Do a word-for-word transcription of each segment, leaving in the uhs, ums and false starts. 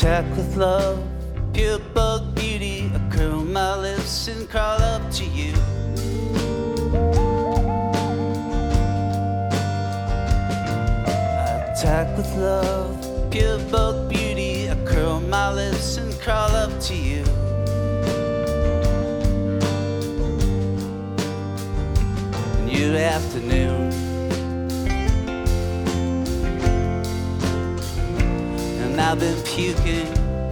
attack with love, pure bug beauty. I curl my lips and crawl up to you. I attack with love, pure bug beauty. I curl my lips and crawl up to you. New afternoon, and I've been puking.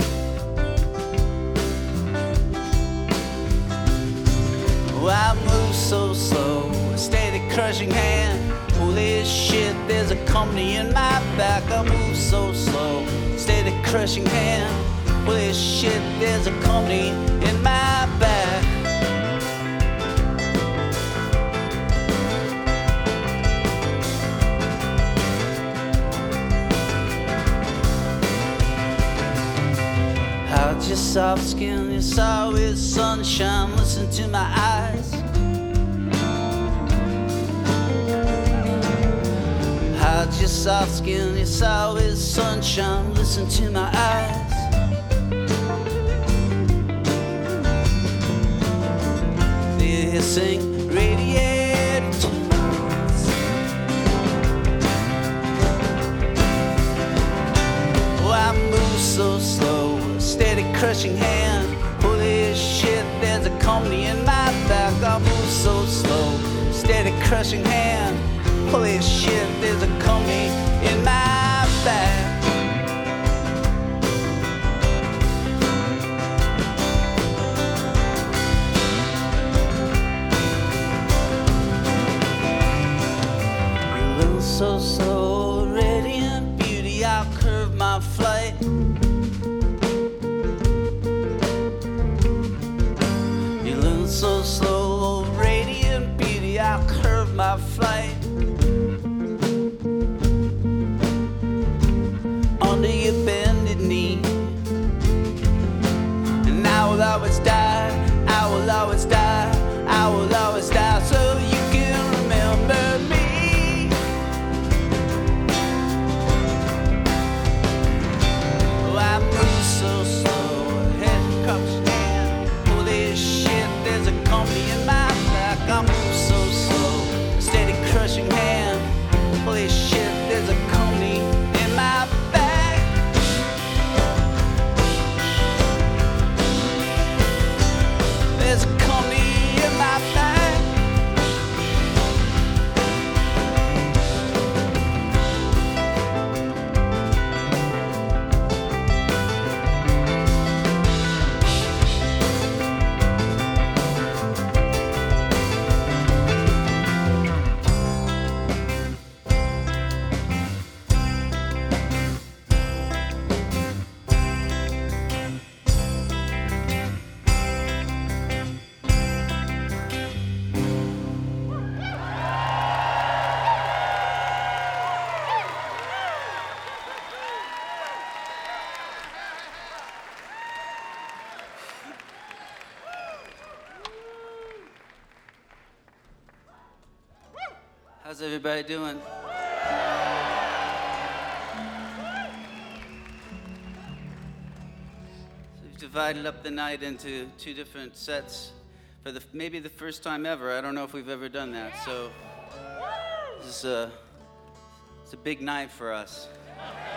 Oh, I move so slow, a steady crushing hand. Holy shit, there's a company in my back. I move so slow, steady crushing hand. Holy shit, there's a company in my back. Hide your soft skin, your sour with sunshine. Listen to my eyes. Hide your soft skin, your sour with sunshine. Listen to my eyes. The hissing radiator tunes. Oh, I move so slow, steady crushing hand. Holy shit, there's a company in my back. I move so slow, steady crushing hand. Holy shit, there's a company in my back. You move so slow, radiant beauty. I'll curve my flight. So slow, radiant beauty, I'll curve my flight. Under your bended knee. And I will always die, I will always die, I will always die, so you can remember me. Oh, I move so slow, head cups hand. Holy shit, there's a company in my back. I move so slow, steady crushing hand. Holy shit, there's a company in my back. There's a company in my back. How's everybody doing? So we've divided up the night into two different sets for the maybe the first time ever. I don't know if we've ever done that. So this is a it's a big night for us.